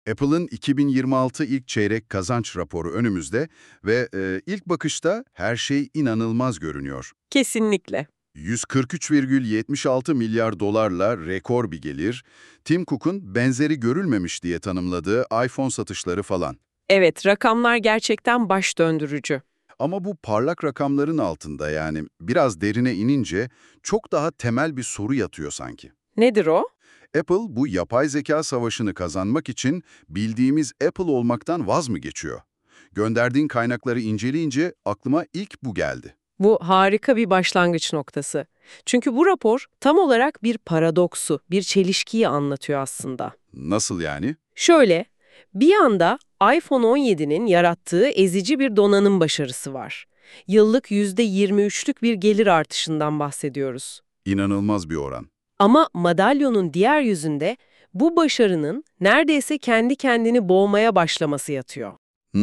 Apple'ın 2026 ilk çeyrek kazanç raporu önümüzde ve ilk bakışta her şey inanılmaz görünüyor. Kesinlikle. 143,76 milyar dolarla rekor bir gelir, Tim Cook'un benzeri görülmemiş diye tanımladığı iPhone satışları falan. Evet, rakamlar gerçekten baş döndürücü. Ama bu parlak rakamların altında yani biraz derine inince çok daha temel bir soru yatıyor sanki. Nedir o? Apple bu yapay zeka savaşını kazanmak için bildiğimiz Apple olmaktan vaz mı geçiyor? Gönderdiğin kaynakları inceleyince aklıma ilk bu geldi. Bu harika bir başlangıç noktası. Çünkü bu rapor tam olarak bir paradoksu, bir çelişkiyi anlatıyor aslında. Nasıl yani? Şöyle, bir yanda iPhone 17'nin yarattığı ezici bir donanım başarısı var. Yıllık %23'lük bir gelir artışından bahsediyoruz. İnanılmaz bir oran. Ama madalyonun diğer yüzünde bu başarının neredeyse kendi kendini boğmaya başlaması yatıyor.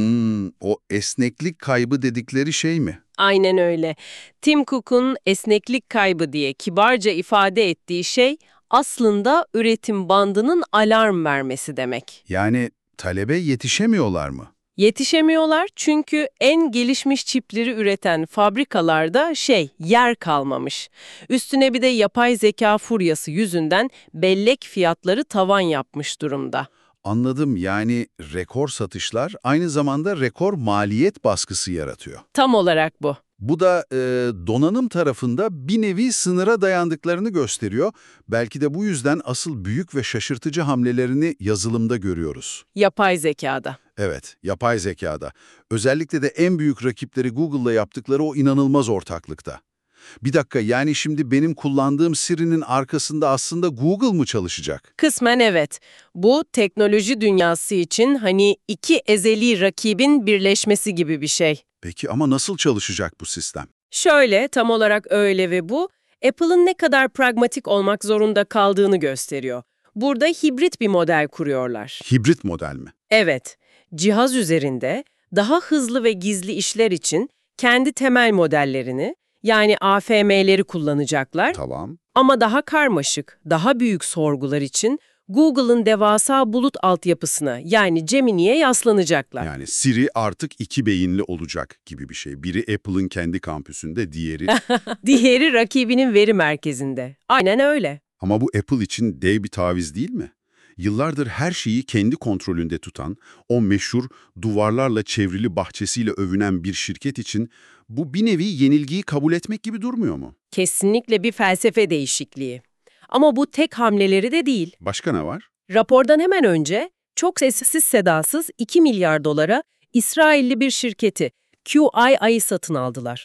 O esneklik kaybı dedikleri şey mi? Aynen öyle. Tim Cook'un esneklik kaybı diye kibarca ifade ettiği şey aslında üretim bandının alarm vermesi demek. Yani talebe yetişemiyorlar mı? Yetişemiyorlar çünkü en gelişmiş çipleri üreten fabrikalarda yer kalmamış. Üstüne bir de yapay zeka furyası yüzünden bellek fiyatları tavan yapmış durumda. Anladım, yani rekor satışlar aynı zamanda rekor maliyet baskısı yaratıyor. Tam olarak bu. Bu da donanım tarafında bir nevi sınıra dayandıklarını gösteriyor. Belki de bu yüzden asıl büyük ve şaşırtıcı hamlelerini yazılımda görüyoruz. Yapay zekada. Evet, yapay zekada. Özellikle de en büyük rakipleri Google'la yaptıkları o inanılmaz ortaklıkta. Bir dakika, yani şimdi benim kullandığım Siri'nin arkasında aslında Google mı çalışacak? Kısmen evet. Bu teknoloji dünyası için iki ezeli rakibin birleşmesi gibi bir şey. Peki ama nasıl çalışacak bu sistem? Şöyle, tam olarak öyle ve bu, Apple'ın ne kadar pragmatik olmak zorunda kaldığını gösteriyor. Burada hibrit bir model kuruyorlar. Hibrit model mi? Evet, cihaz üzerinde daha hızlı ve gizli işler için kendi temel modellerini, yani AFM'leri kullanacaklar. Tamam. Ama daha karmaşık, daha büyük sorgular için Google'ın devasa bulut altyapısına, yani Gemini'ye yaslanacaklar. Yani Siri artık iki beyinli olacak gibi bir şey. Biri Apple'ın kendi kampüsünde, diğeri... Diğeri rakibinin veri merkezinde. Aynen öyle. Ama bu Apple için dev bir taviz değil mi? Yıllardır her şeyi kendi kontrolünde tutan, o meşhur duvarlarla çevrili bahçesiyle övünen bir şirket için bu bir nevi yenilgiyi kabul etmek gibi durmuyor mu? Kesinlikle bir felsefe değişikliği. Ama bu tek hamleleri de değil. Başka ne var? Rapordan hemen önce çok sessiz sedasız 2 milyar dolara İsrailli bir şirketi QIA'yı satın aldılar.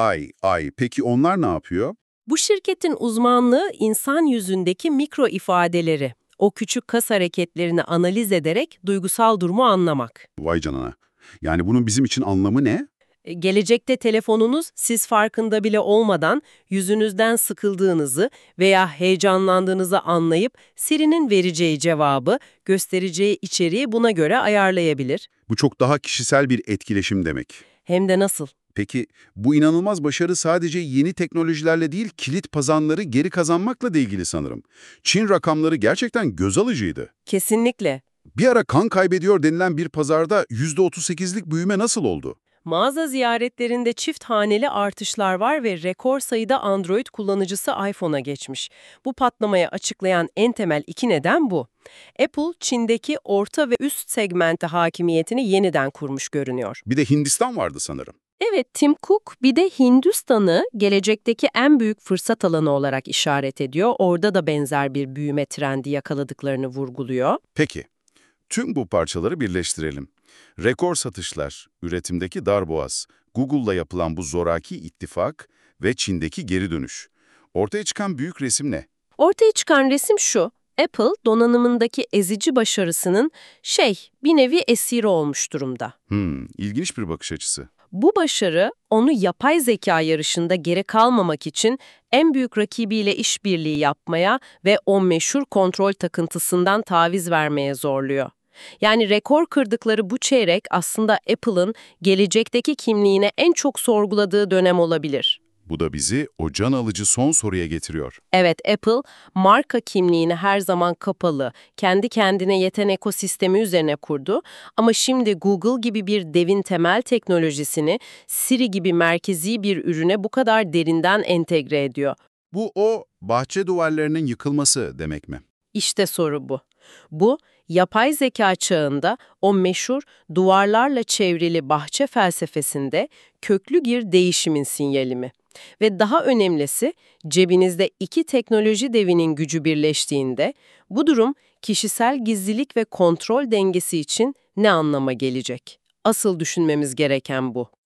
QI. Peki onlar ne yapıyor? Bu şirketin uzmanlığı insan yüzündeki mikro ifadeleri, o küçük kas hareketlerini analiz ederek duygusal durumu anlamak. Vay canına. Yani bunun bizim için anlamı ne? Gelecekte telefonunuz siz farkında bile olmadan yüzünüzden sıkıldığınızı veya heyecanlandığınızı anlayıp Siri'nin vereceği cevabı, göstereceği içeriği buna göre ayarlayabilir. Bu çok daha kişisel bir etkileşim demek. Hem de nasıl? Peki bu inanılmaz başarı sadece yeni teknolojilerle değil, kilit pazarları geri kazanmakla da ilgili sanırım. Çin rakamları gerçekten göz alıcıydı. Kesinlikle. Bir ara kan kaybediyor denilen bir pazarda %38'lik büyüme nasıl oldu? Mağaza ziyaretlerinde çift haneli artışlar var ve rekor sayıda Android kullanıcısı iPhone'a geçmiş. Bu patlamayı açıklayan en temel iki neden bu. Apple, Çin'deki orta ve üst segmente hakimiyetini yeniden kurmuş görünüyor. Bir de Hindistan vardı sanırım. Evet, Tim Cook bir de Hindistan'ı gelecekteki en büyük fırsat alanı olarak işaret ediyor. Orada da benzer bir büyüme trendi yakaladıklarını vurguluyor. Peki, tüm bu parçaları birleştirelim. Rekor satışlar, üretimdeki darboğaz, Google'la yapılan bu zoraki ittifak ve Çin'deki geri dönüş. Ortaya çıkan büyük resim ne? Ortaya çıkan resim şu: Apple, donanımındaki ezici başarısının bir nevi esiri olmuş durumda. İlginç bir bakış açısı. Bu başarı, onu yapay zeka yarışında geri kalmamak için en büyük rakibiyle işbirliği yapmaya ve o meşhur kontrol takıntısından taviz vermeye zorluyor. Yani rekor kırdıkları bu çeyrek aslında Apple'ın gelecekteki kimliğine en çok sorguladığı dönem olabilir. Bu da bizi o can alıcı son soruya getiriyor. Evet, Apple marka kimliğini her zaman kapalı, kendi kendine yeten ekosistemi üzerine kurdu. Ama şimdi Google gibi bir devin temel teknolojisini Siri gibi merkezi bir ürüne bu kadar derinden entegre ediyor. Bu o bahçe duvarlarının yıkılması demek mi? İşte soru bu. Bu, yapay zeka çağında o meşhur duvarlarla çevrili bahçe felsefesinde köklü bir değişimin sinyali mi? Ve daha önemlisi, cebinizde iki teknoloji devinin gücü birleştiğinde, bu durum kişisel gizlilik ve kontrol dengesi için ne anlama gelecek? Asıl düşünmemiz gereken bu.